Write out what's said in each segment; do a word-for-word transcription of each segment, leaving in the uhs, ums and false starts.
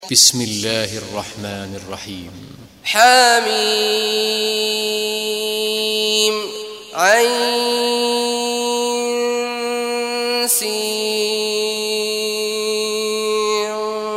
بسم الله الرحمن الرحيم. حميم عين سين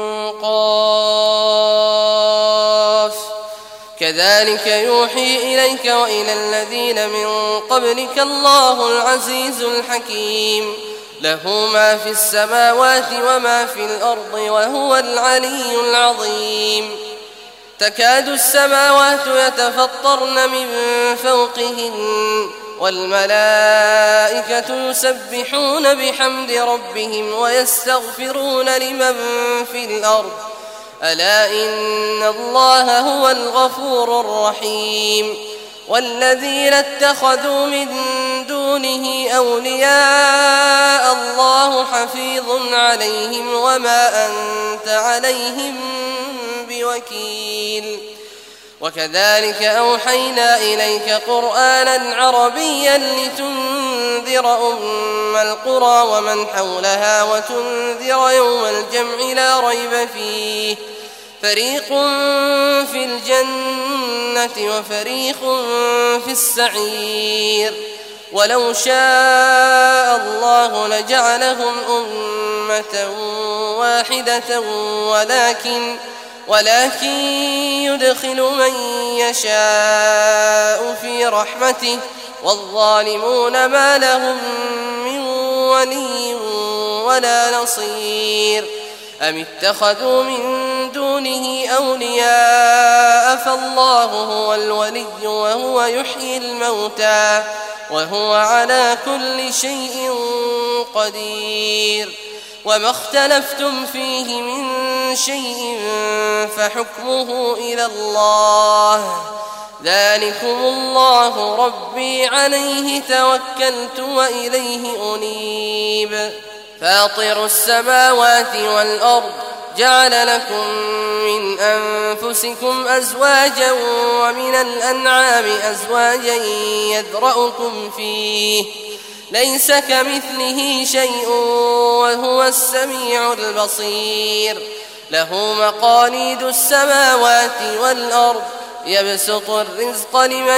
قاف كذلك يوحي إليك وإلى الذين من قبلك الله العزيز الحكيم له ما في السماوات وما في الأرض وهو العلي العظيم تكاد السماوات يتفطرن من فوقهن والملائكة يسبحون بحمد ربهم ويستغفرون لمن في الأرض ألا إن الله هو الغفور الرحيم والذين اتخذوا من دونه أولياء الله حفيظ عليهم وما أنت عليهم بوكيل وكذلك أوحينا إليك قرآنا عربيا لتنذر أم القرى ومن حولها وتنذر يوم الجمع لا ريب فيه فريق في الجنة وفريق في السعير ولو شاء الله لجعلهم أمة واحدة ولكن ولكن يدخل من يشاء في رحمته والظالمون ما لهم من ولي ولا نصير أم اتخذوا من دونه أولياء فالله هو الولي وهو يحيي الموتى وهو على كل شيء قدير وما اختلفتم فيه من شيء فحكمه إلى الله ذلكم الله ربي عليه توكلت وإليه أنيب فاطر السماوات والأرض جعل لكم من أنفسكم أزواجا ومن الأنعام أزواجا يذرأكم فيه ليس كمثله شيء وهو السميع البصير له مقاليد السماوات والأرض يبسط الرزق لمن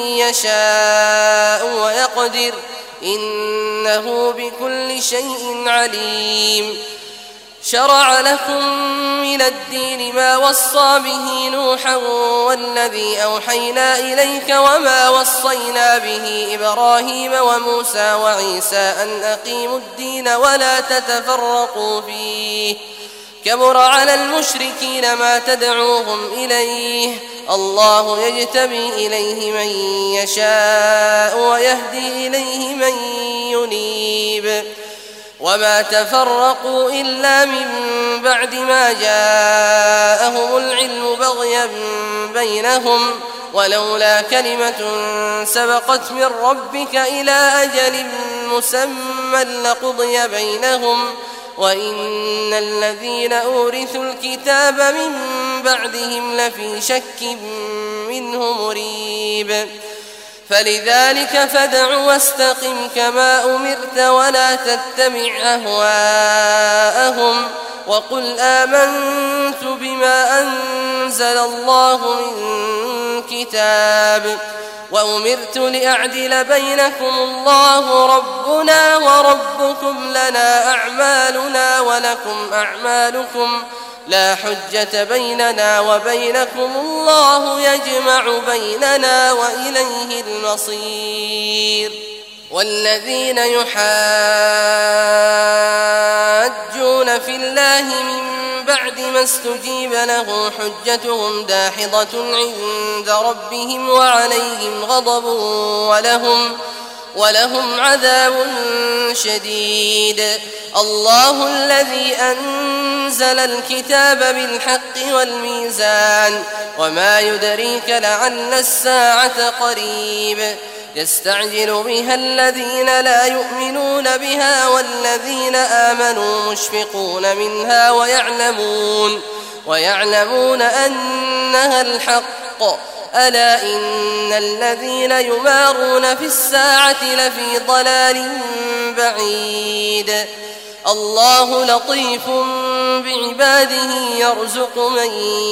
يشاء ويقدر إنه بكل شيء عليم شرع لكم من الدين ما وصى به نوحا والذي أوحينا إليك وما وصينا به إبراهيم وموسى وعيسى أن أقيموا الدين ولا تتفرقوا فيه كبر على المشركين ما تدعوهم إليه الله يجتبي إليه من يشاء ويهدي إليه من ينيب وما تفرقوا إلا من بعد ما جاءهم العلم بغيا بينهم ولولا كلمة سبقت من ربك إلى أجل مسمى لقضي بينهم وإن الذين أورثوا الكتاب من بعدهم لفي شك منه مريب فلذلك فادع واستقم كما أمرت ولا تتبع أهواءهم وقل آمنت بما أنزل الله من كتاب وأمرت لأعدل بينكم الله ربنا وربكم لنا أعمالنا ولكم أعمالكم لا حجة بيننا وبينكم الله يجمع بيننا وإليه المصير والذين يحاجون في الله من بعد ما استجيب له حجتهم داحضة عند ربهم وعليهم غضب ولهم ولهم عذاب شديد الله الذي أنزل الكتاب بالحق والميزان وما يدريك لعل الساعة قريب يستعجل بها الذين لا يؤمنون بها والذين آمنوا مشفقون منها ويعلمون ويعلمون أنها الحق ألا إن الذين يمارون في الساعة لفي ضلال بعيد الله لطيف بعباده يرزق من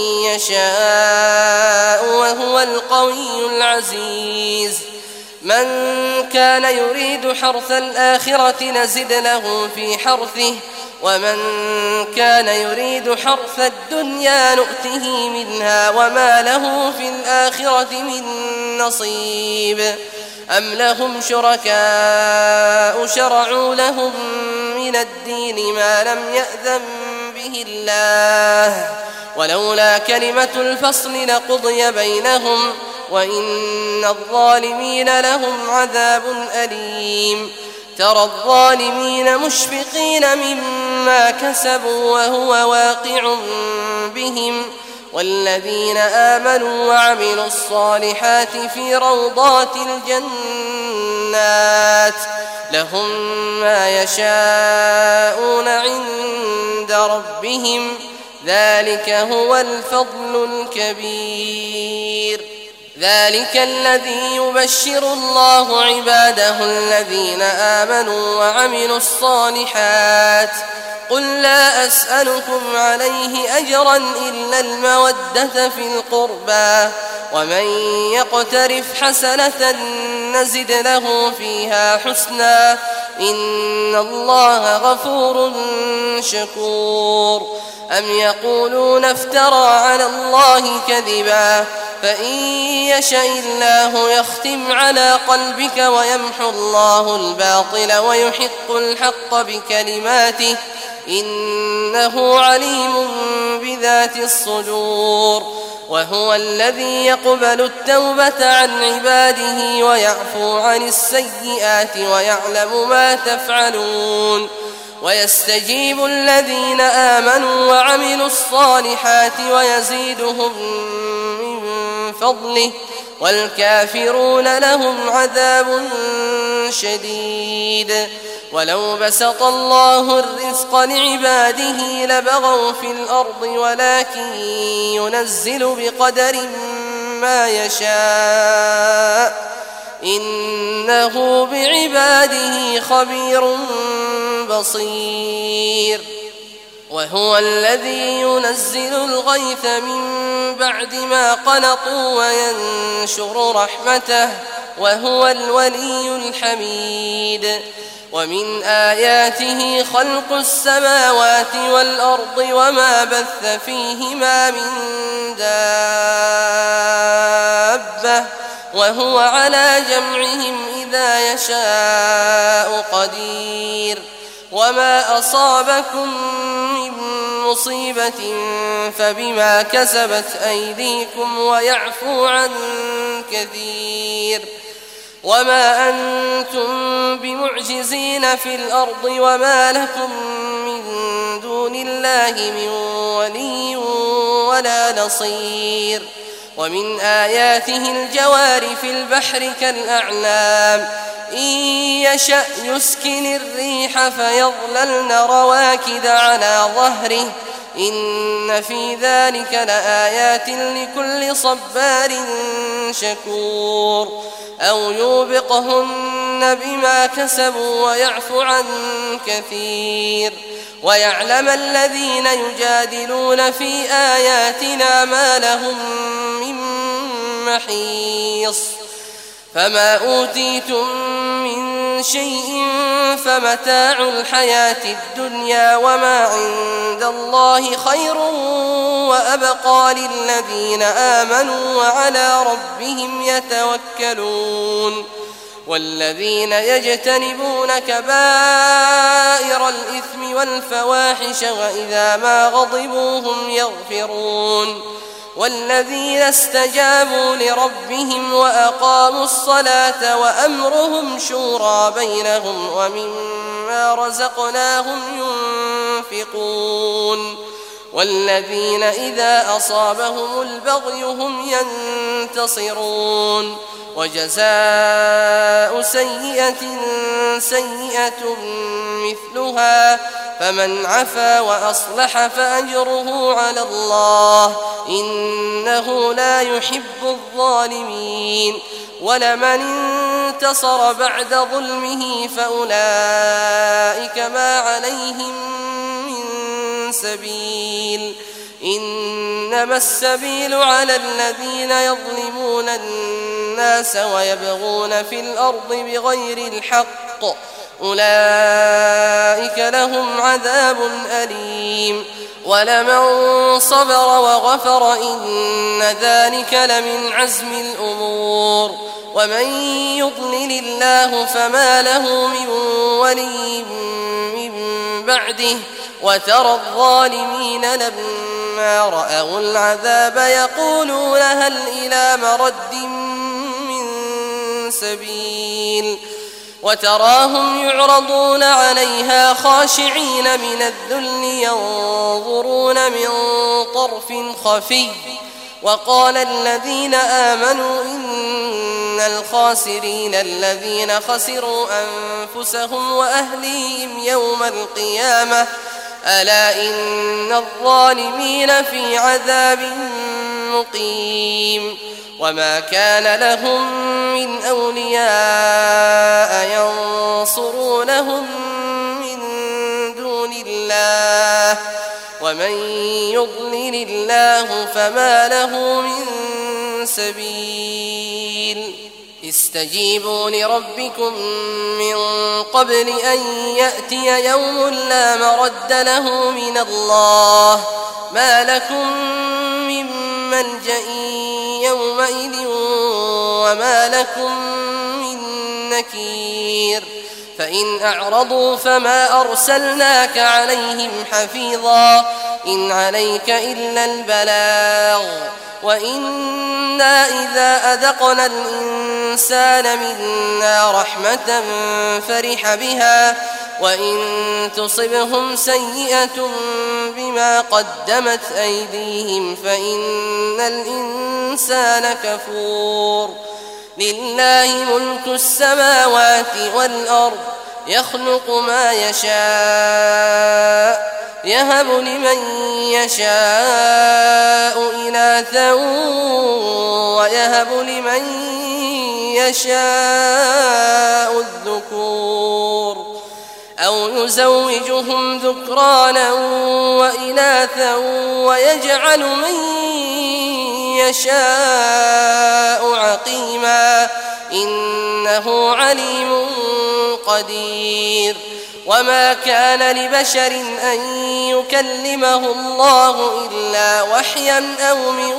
يشاء وهو القوي العزيز من كان يريد حرث الآخرة نزد له في حرثه ومن كان يريد حرث الدنيا نؤته منها وما له في الآخرة من نصيب أم لهم شركاء شرعوا لهم من الدين ما لم يأذن به الله ولولا كلمة الفصل لقضي بينهم وإن الظالمين لهم عذاب أليم ترى الظالمين مشفقين مما كسبوا وهو واقع بهم والذين آمنوا وعملوا الصالحات في روضات الجنات لهم ما يشاءون عند ربهم ذلك هو الفضل الكبير ذلك الذي يبشر الله عباده الذين آمنوا وعملوا الصالحات قل لا أسألكم عليه أجرا إلا المودة في القربى ومن يقترف حسنة نزد له فيها حسنا إن الله غفور شكور أم يقولون افترى على الله كذبا فإن يشأ الله يختم على قلبك ويمحو الله الباطل ويحق الحق بكلماته إنه عليم بذات الصدور وهو الذي يقبل التوبة عن عباده ويعفو عن السيئات ويعلم ما تفعلون ويستجيب الذين آمنوا وعملوا الصالحات ويزيدهم من فضله والكافرون لهم عذاب شديد ولو بسط الله الرزق لعباده لبغوا في الأرض ولكن ينزل بقدر ما يشاء إنه بعباده خبير بصير وهو الذي ينزل الغيث من بعد ما قنطوا وينشر رحمته وهو الولي الحميد ومن آياته خلق السماوات والأرض وما بث فيهما من دابة وهو على جمعهم إذا يشاء قدير وما أصابكم من مصيبة فبما كسبت أيديكم ويعفو عن كثير وما أنتم بمعجزين في الأرض وما لكم من دون الله من ولي ولا نصير ومن آياته الجوار في البحر كالأعلام إن يشأ يسكن الريح فيظللن رواكد على ظهره إن في ذلك لآيات لكل صبار شكور أو يوبقهن بما كسبوا ويعفو عن كثير ويعلم الذين يجادلون في آياتنا ما لهم من محيص فما أوتيتم من شيء فمتاع الحياة الدنيا وما عند الله خير وأبقى للذين آمنوا وعلى ربهم يتوكلون والذين يجتنبون كبائر الإثم والفواحش وإذا ما غضبوا هم يغفرون والذين استجابوا لربهم وأقاموا الصلاة وأمرهم شورى بينهم ومما رزقناهم ينفقون والذين إذا أصابهم البغي هم ينتصرون وجزاء سيئة سيئة مثلها فمن عفا وأصلح فأجره على الله إنه لا يحب الظالمين ولمن انتصر بعد ظلمه فأولئك ما عليهم من سبيل إنما السبيل على الذين يظلمون الناس ويبغون في الأرض بغير الحق أولئك لهم عذاب أليم ولمن صبر وغفر إن ذلك لمن عزم الأمور ومن يضلل الله فما له من ولي من بعده وترى الظالمين لما رأوا العذاب يقولون هل إلى مرد من سبيل وتراهم يعرضون عليها خاشعين من الذل ينظرون من طرف خفي وقال الذين آمنوا إن الخاسرين الذين خسروا أنفسهم وأهليهم يوم القيامة ألا إن الظالمين في عذاب مقيم وما كان لهم من أولياء ينصرونهم من دون الله ومن يضلل الله فما له من سبيل استجيبوا لربكم من قبل أن يأتي يوم لا مرد له من الله ما لكم من ملجأ يومئذ وما لكم من نكير فإن أعرضوا فما أرسلناك عليهم حفيظا إن عليك إلا البلاغ وإنا إذا أذقنا الإنسان منا رحمة فرح بها وإن تصبهم سيئة بما قدمت أيديهم فإن الإنسان كفور لله ملك السماوات والأرض يخلق ما يشاء يهب لمن يشاء إناثا ويهب لمن يشاء الذكور أو يزوجهم ذكرانا وإناثا ويجعل من يشاء عقيما إنه عليم قدير وما كان لبشر أن يكلمه الله إلا وحيا أو من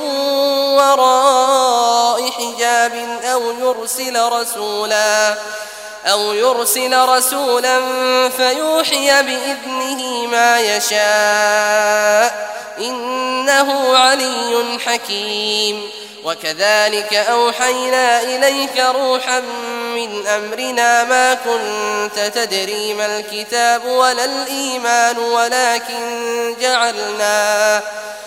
وراء حجاب أو يرسل رسولا أو يرسل رسولا فيوحي بإذنه ما يشاء إنه علي حكيم وكذلك أوحينا إليك روحا من أمرنا ما كنت تدري ما الكتاب ولا الإيمان ولكن جعلناه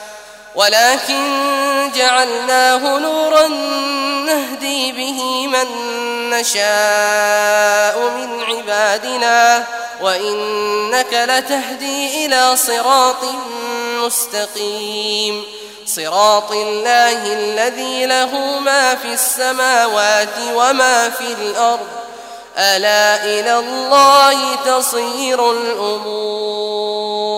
ولكن جعلناه نورا نهدي به من نشاء من عبادنا وإنك لتهدي إلى صراط مستقيم صراط الله الذي له ما في السماوات وما في الأرض ألا إلى الله تصير الأمور